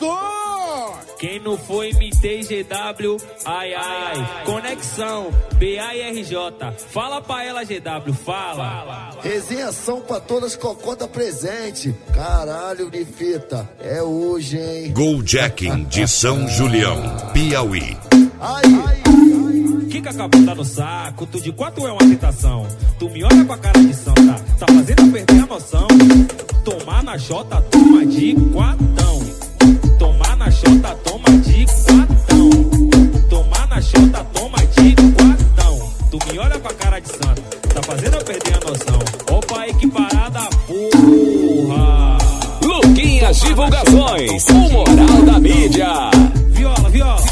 Quem não foi MTGW, ai ai. Conexão, BARJ. Fala pra ela, GW, fala. Resenhação pra todas cocota presente. Caralho de fita, é hoje, hein? Goldjacking de São Julião, Piauí. Aí. Kika acabou tá no saco, tu de quatro é uma tentação. Tu me olha com a cara de santa, tá fazendo eu perder a noção. Tomar na xota, toma de quatão. Tomar na xota, toma de quatão. Tomar na xota, toma de quatão. Tu me olha com a cara de santa, tá fazendo eu perder a noção. Opa aí que parada, porra. Luquinhas Divulgações, o moral da mídia. Viola, viola.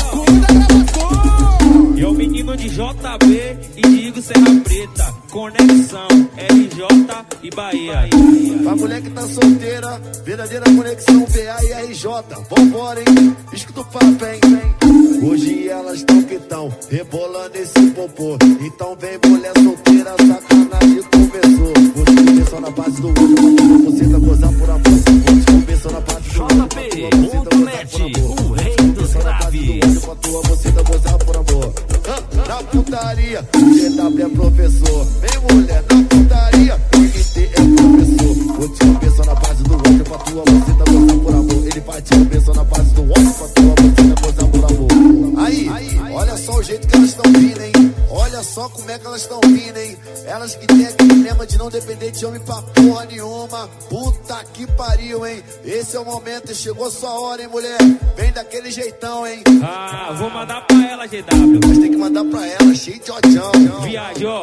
E é o menino de JB e Digo Serra Preta. Conexão, RJ e Bahia. Pra mulher que tá solteira, verdadeira conexão BA e RJ. Vambora, hein? Escuta o papo, hein? Hoje elas tão que tão rebolando esse popô. Então vem mulher solteira, sacanagem começou. Você começou na base do outro, você tá gozar por amor. Você começou na base do outro, JP.net, o rei dos graves. Você tá gozar por amor. Na putaria, o GW é professor. Vem mulher, na putaria, o MT é professor. Vou te começar na base do outro, pra tua você tá gozando por amor. Ele vai te começar na base do outro, pra tua você tá gozando por amor. Aí, olha só o jeito que elas tão vindo, hein? Olha só como é que elas tão vindo, hein? Elas que tem aquele lema de não depender de homem pra porra nenhuma. Puta que pariu, hein? Esse é o momento, chegou a sua hora, hein, mulher? Vem daquele jeitão, hein? Ah, vou mandar pra ela, GW. Mas tem que mandar pra ela, cheio de odião. Viajou.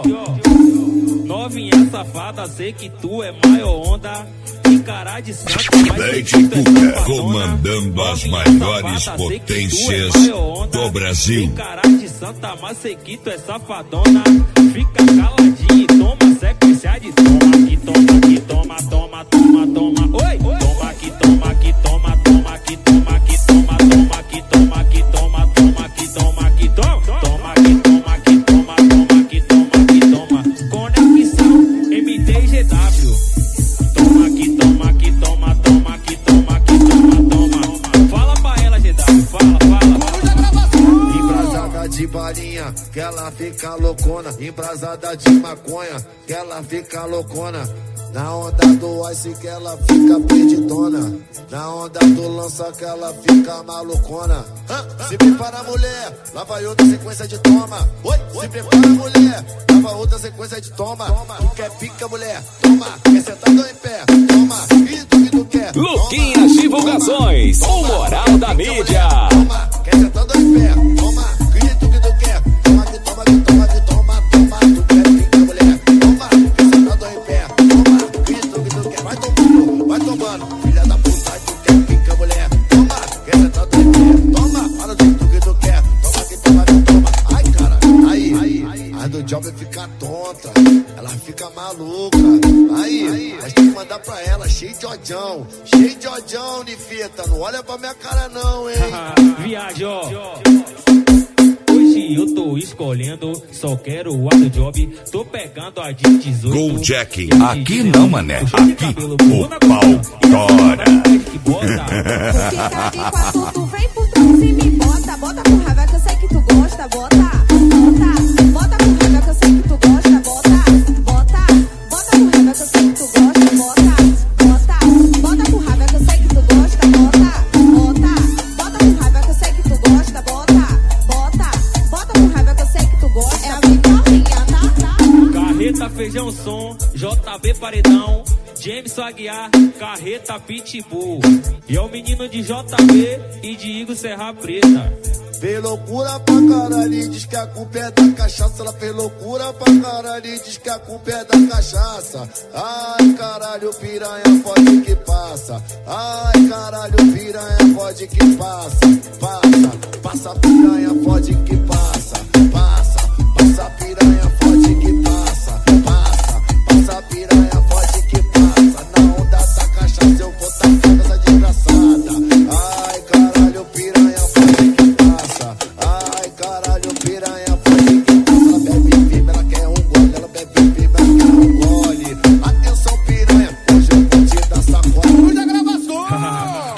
Novinha safada, sei que tu é maior onda. Que cara de santo, mas sei que tu é safadona. Comandando as maiores potências do Brasil. Que cara de santa, mas sei que tu é safadona. Fica caladinho e toma sequência de toma. Que toma, que toma, toma, toma, toma. Oi! Toma, que toma, que toma, toma, que toma, que toma, toma, que toma, que toma, toma, que toma, que toma. Toma, que toma, que toma, toma, que toma, que toma. Conexão MTGW. Toma, que toma, que toma, toma, que toma, que toma, toma. Fala pra ela, GW, fala, fala. Embrasada de balinha, que ela fica loucona. Embrasada de maconha, que ela fica loucona. Na onda do ice que ela fica perdidona. Na onda do lança que ela fica malucona. Se prepara, mulher, lá vai outra sequência de toma. Se prepara, mulher, lá vai outra sequência de toma. Tu quer pica, mulher? Toma. Quer sentado ou em pé? Toma. E tu que tu quer? Luquinhas Divulgações, o moral da mídia. Toma. Quer sentado ou em pé? Toma. E tu que tu quer? Toma, que toma, que toma, que toma, toma. Tu quer pica, mulher? Toma. Quer sentado ou em pé? Toma. E tu que tu quer? Vai tomando, vai tomando. Filha da puta, tu quer pica, mulher? Toma. Quer sentado ou em pé? Toma. Para do jeito que tu quer. Toma, que toma, que toma. Ai, cara. Aí. A do job fica tonta. Ela fica maluca. Aí. Mas tem que mandar pra ela, cheio de odião. Cheio de odião, Nifita. Não olha pra minha cara, não, hein? Viajou. Hoje eu tô escolhendo, só quero o do job. Tô pegando a de 18. Goldjacking, aqui não, mané. Aqui o pau tora. Porque tá de quatro, tu vem por trás e me bota. Bota com raiva que eu sei que tu gosta. Bota com raiva que eu sei que tu gosta. Bota com raiva que eu sei que tu gosta. Bota com raiva que eu sei que tu gosta. Bota com raiva que eu sei que tu gosta. Bota com raiva que eu sei que tu gosta. É a vitória, tá? Carreta, feijão, som, JB Paredão, Jameson Aguiar, Carreta Pitbull. E é o menino de JB e de Igor Serra Preta. Fez loucura pra caralho e diz que a culpa é da cachaça. Ela fez loucura pra caralho e diz que a culpa é da cachaça. Ai, caralho, piranha, pode que passa. Ai, caralho, piranha, pode que passa. Passa, piranha, pode que passa. Passa, piranha, pode que passa. Passa, piranha, pode que passa. Na onda da cachaça eu vou tacar essa desgraçada. Ai, caralho, piranha, pode que passa. Ai, caralho, piranha, pode que passa. Ela bebe firme, ela quer um gole. Ela bebe firme, ela quer um gole. Atenção, piranha, hoje eu vou te dar sacola. Que puta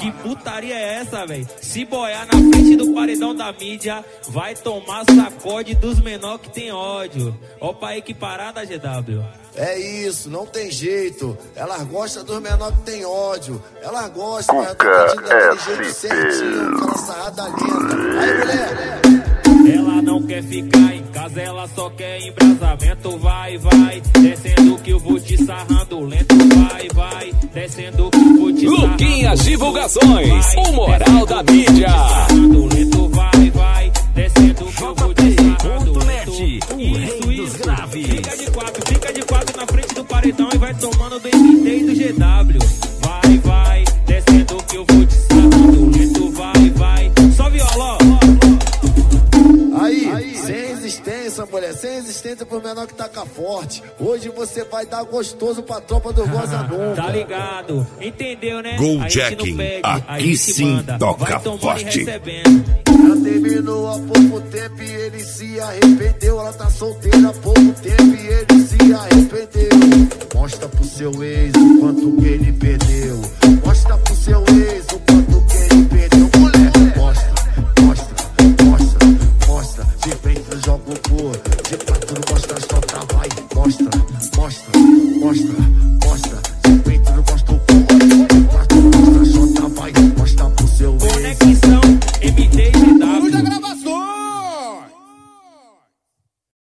putaria é essa, velho? Se boiar na frente do paredão da mídia, vai tomar sacode dos menor que tem ódio. Opa aí, que parada, GW. É isso, não tem jeito. Elas gostam dos menor que tem ódio. Elas gostam, mas daquele jeito certinho, aquela sarrada linda. Aí, mulher. Ela não quer ficar em casa, ela só quer embrasamento. Vai, vai, descendo que eu vou te sarrando lento. Vai, vai, descendo que eu vou te sarrando. Luquinhas Divulgações, o moral da mídia. Lento, vai, vai, descendo que eu vou te sarrando lento. Isso. Fica de quatro na frente do paredão e vai tomando do MT e do GW. Vai, vai, descendo que eu vou te sarrando lento. Vai, vai, só viola, Aí, sem existência, mulher, sem existência pro menor que taca forte. Hoje você vai dar gostoso pra tropa do Goza Nunca. Tá ligado? Entendeu, né? Goldjacking, aqui sim toca forte. Já terminou há pouco tempo e ele se arrependeu. Ela tá solteira há pouco tempo e ele se arrependeu. Mostra pro seu ex o quanto que ele perdeu.